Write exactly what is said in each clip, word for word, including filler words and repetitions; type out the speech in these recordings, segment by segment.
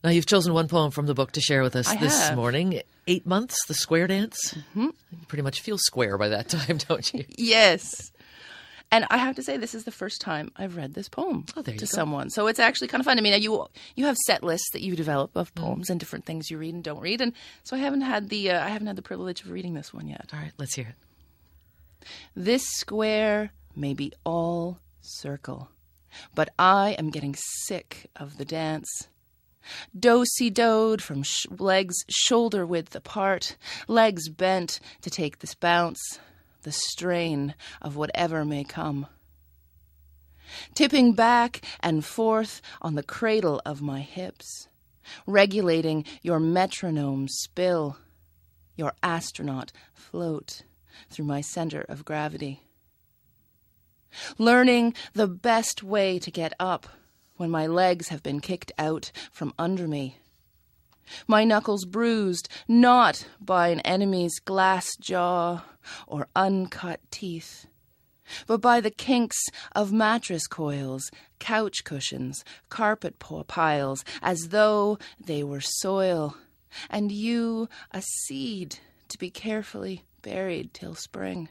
Now, you've chosen one poem from the book to share with us I this have. morning. Eight Months, The Square Dance. Mm-hmm. You pretty much feel square by that time, don't you? Yes. And I have to say, this is the first time I've read this poem Oh, there you to go. someone. So it's actually kind of fun. I mean, you you have set lists that you develop of poems and different things you read and don't read. And so I haven't had the uh, I haven't had the privilege of reading this one yet. All right, let's hear it. This square may be all circle, but I am getting sick of the dance. Do-si-doed from sh- legs shoulder width apart, legs bent to take this bounce, the strain of whatever may come. Tipping back and forth on the cradle of my hips, regulating your metronome spill, your astronaut float through my center of gravity. Learning the best way to get up when my legs have been kicked out from under me. My knuckles bruised not by an enemy's glass jaw or uncut teeth, but by the kinks of mattress coils, couch cushions, carpet piles, as though they were soil, and you a seed to be carefully buried till spring.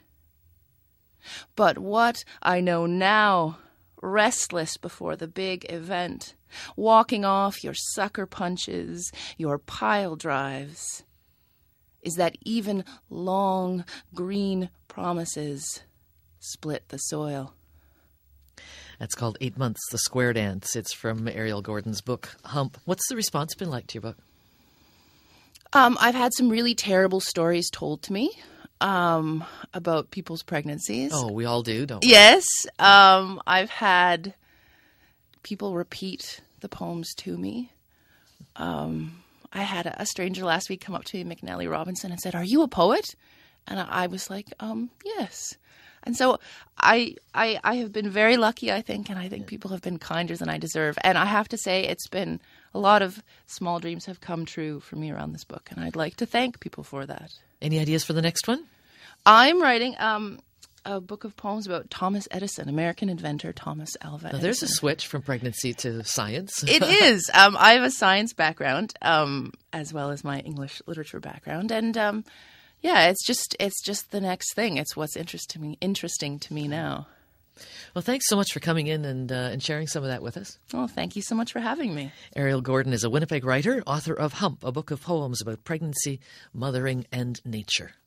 But what I know now, restless before the big event, walking off your sucker punches, your pile drives, is that even long green promises split the soil. That's called Eight Months, The Square Dance. It's from Ariel Gordon's book, Hump. What's the response been like to your book? Um, I've had some really terrible stories told to me um, about people's pregnancies. Oh, we all do, don't we? Yes. Um, I've had people repeat the poems to me. Um, I had a, a stranger last week come up to me, McNally Robinson, and said, "Are you a poet?" And I, I was like, um, yes. And so I, I I have been very lucky, I think, and I think people have been kinder than I deserve. And I have to say, it's been a lot of small dreams have come true for me around this book, and I'd like to thank people for that. Any ideas for the next one? I'm writing um, a book of poems about Thomas Edison, American inventor Thomas Alva Now, Edison. there's a switch from pregnancy to science. It is. Um, I have a science background um, as well as my English literature background, and um, yeah, it's just it's just the next thing. It's what's interesting to me, interesting to me now. Well, thanks so much for coming in and uh, and sharing some of that with us. Well, thank you so much for having me. Ariel Gordon is a Winnipeg writer, author of Hump, a book of poems about pregnancy, mothering, and nature.